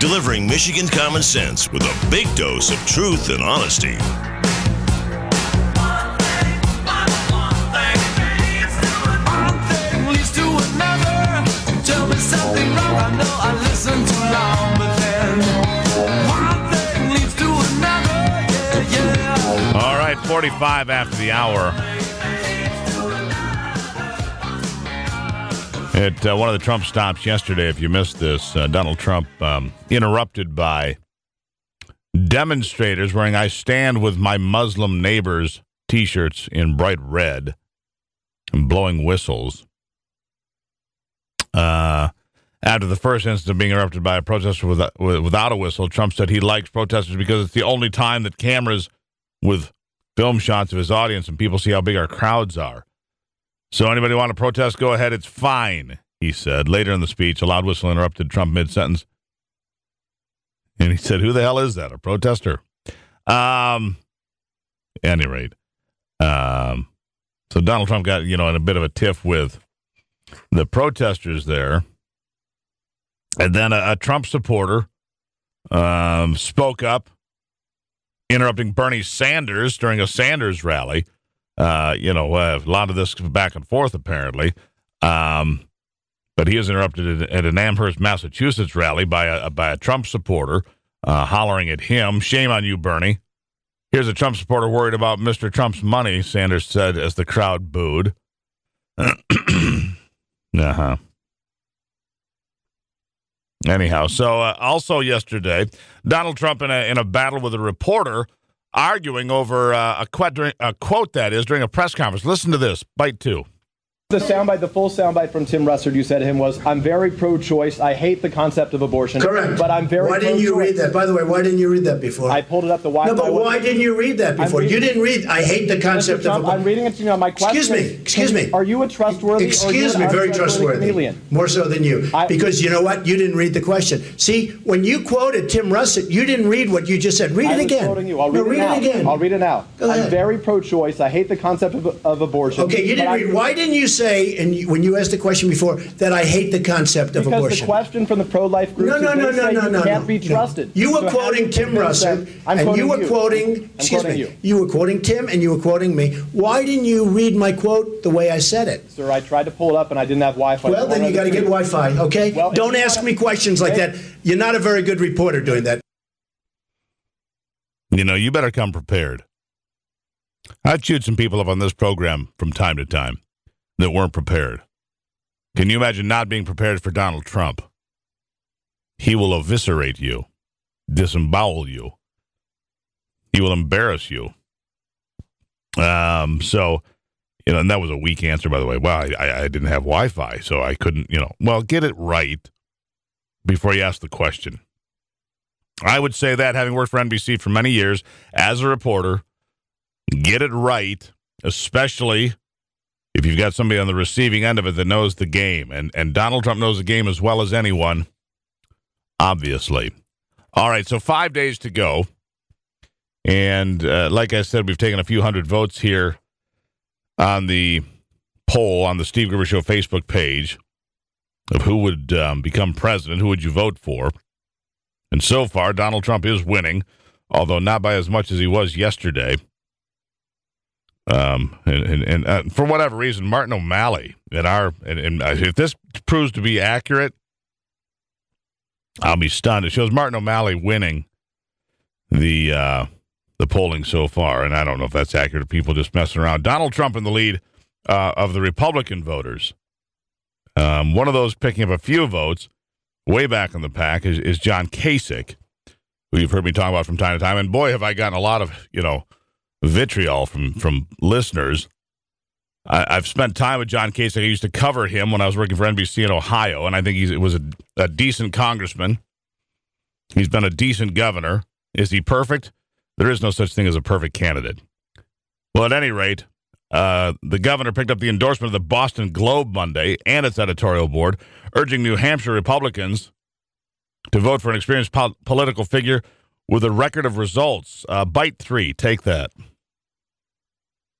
delivering Michigan common sense with a big dose of truth and honesty. Tell me something wrong, I know I listened too long, but then one thing leads to another, yeah. All right, 45 after the hour. At one of the Trump stops yesterday, if you missed this, Donald Trump interrupted by demonstrators wearing "I Stand With My Muslim Neighbors" T-shirts in bright red and blowing whistles. After the first instance of being interrupted by a protester without a whistle, Trump said he likes protesters because it's the only time that cameras with film shots of his audience and people see how big our crowds are. So anybody want to protest, go ahead, it's fine, he said. Later in the speech, a loud whistle interrupted Trump mid-sentence. And he said, who the hell is that, a protester? At any rate, so Donald Trump got, in a bit of a tiff with the protesters there. And then a Trump supporter spoke up, interrupting Bernie Sanders during a Sanders rally. A lot of this back and forth, apparently. But he was interrupted at an Amherst, Massachusetts rally by a Trump supporter hollering at him, "Shame on you, Bernie." Here's a Trump supporter worried about Mr. Trump's money, Sanders said as the crowd booed. Uh-huh. Anyhow, so also yesterday, Donald Trump in a battle with a reporter arguing over a quote that is during a press conference. Listen to this, bite two. The full soundbite from Tim Russert you said to him was, "I'm very pro-choice. I hate the concept of abortion." Correct. But I'm very Why didn't you read that? By the way, why didn't you read that before? I pulled it up the Wi-Fi. No, but why didn't you read that before? You didn't read, "I hate the concept of abortion." I'm reading it to you on my question. Excuse me. Are you a trustworthy Excuse me, very trustworthy. Chameleon? More so than you. Because you know what? You didn't read the question. See, when you quoted Tim Russert, you didn't read what you just said. Read it again. Quoting you. I'll read it again. I'll read it now. Go ahead. I'm very pro-choice. I hate the concept of abortion. Okay, you didn't read. Why didn't you say, when you asked the question before, that I hate the concept of abortion? Because the question from the pro-life group can't be trusted. You were quoting Tim Russert, and you were quoting, excuse me, you were quoting Tim and you were quoting me. Why didn't you read my quote the way I said it? Sir, I tried to pull it up and I didn't have Wi-Fi. Well, then you got to get Wi-Fi, okay? Well, don't ask me questions like that. You're not a very good reporter doing that. You better come prepared. I've chewed some people up on this program from time to time that weren't prepared. Can you imagine not being prepared for Donald Trump? He will eviscerate you, disembowel you. He will embarrass you. And that was a weak answer, by the way. Well, I didn't have Wi-Fi, so I couldn't, Well, get it right before you ask the question. I would say that, having worked for NBC for many years as a reporter, get it right, especially if you've got somebody on the receiving end of it that knows the game. And Donald Trump knows the game as well as anyone, obviously. All right, so 5 days to go. And like I said, we've taken a few hundred votes here on the poll on the Steve Gruber Show Facebook page of who would become president, who would you vote for. And so far, Donald Trump is winning, although not by as much as he was yesterday. And for whatever reason, Martin O'Malley if this proves to be accurate, I'll be stunned. It shows Martin O'Malley winning the polling so far, and I don't know if that's accurate. People just messing around. Donald Trump in the lead of the Republican voters. One of those picking up a few votes way back in the pack is John Kasich, who you've heard me talk about from time to time. And boy, have I gotten a lot of vitriol from listeners. I've spent time with John Kasich. I used to cover him when I was working for NBC in Ohio, and I think he was a decent congressman. He's been a decent governor. Is he perfect? There is no such thing as a perfect candidate. Well, at any rate, the governor picked up the endorsement of the Boston Globe Monday and its editorial board, urging New Hampshire Republicans to vote for an experienced political figure with a record of results. Bite 3, take that.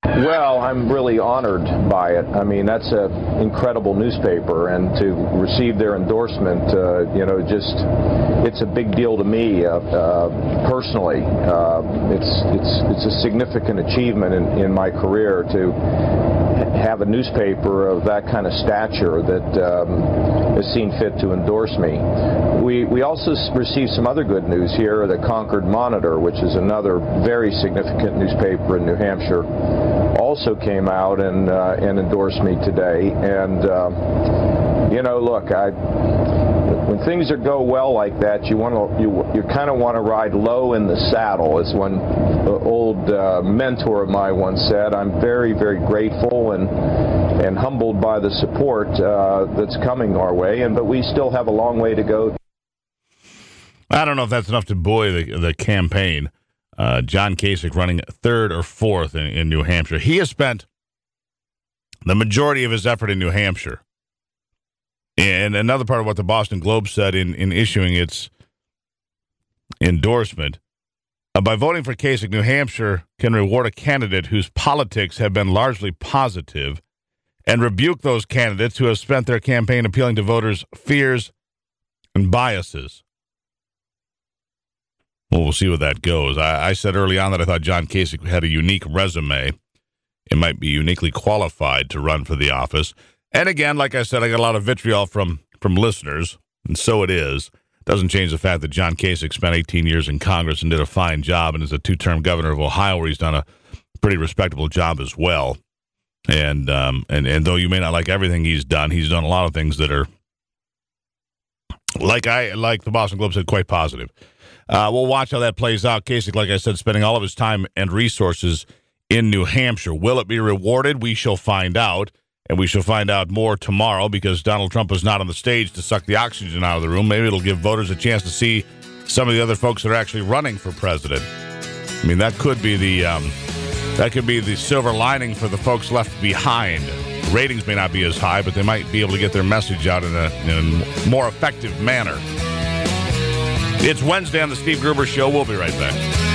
Well, I'm really honored by it. I mean, that's an incredible newspaper, and to receive their endorsement, it's a big deal to me personally. It's a significant achievement in my career to have a newspaper of that kind of stature that has seen fit to endorse me. We also received some other good news here. The Concord Monitor, which is another very significant newspaper in New Hampshire, also came out and endorsed me today. And look, when things go well like that, you kind of want to ride low in the saddle, as one old mentor of mine once said. I'm very, very grateful and humbled by the support that's coming our way, but we still have a long way to go. I don't know if that's enough to buoy the campaign. John Kasich running third or fourth in New Hampshire. He has spent the majority of his effort in New Hampshire. And another part of what the Boston Globe said in issuing its endorsement, by voting for Kasich, New Hampshire can reward a candidate whose politics have been largely positive and rebuke those candidates who have spent their campaign appealing to voters' fears and biases. Well, we'll see where that goes. I said early on that I thought John Kasich had a unique resume. It might be uniquely qualified to run for the office. And again, like I said, I got a lot of vitriol from listeners, and so it is. Doesn't change the fact that John Kasich spent 18 years in Congress and did a fine job, and is a two-term governor of Ohio, where he's done a pretty respectable job as well. And though you may not like everything he's done a lot of things that are, like the Boston Globe said, quite positive. We'll watch how that plays out. Kasich, like I said, spending all of his time and resources in New Hampshire. Will it be rewarded? We shall find out. And we shall find out more tomorrow, because Donald Trump is not on the stage to suck the oxygen out of the room. Maybe it'll give voters a chance to see some of the other folks that are actually running for president. I mean, that could be the silver lining for the folks left behind. Ratings may not be as high, but they might be able to get their message out in a more effective manner. It's Wednesday on the Steve Gruber Show. We'll be right back.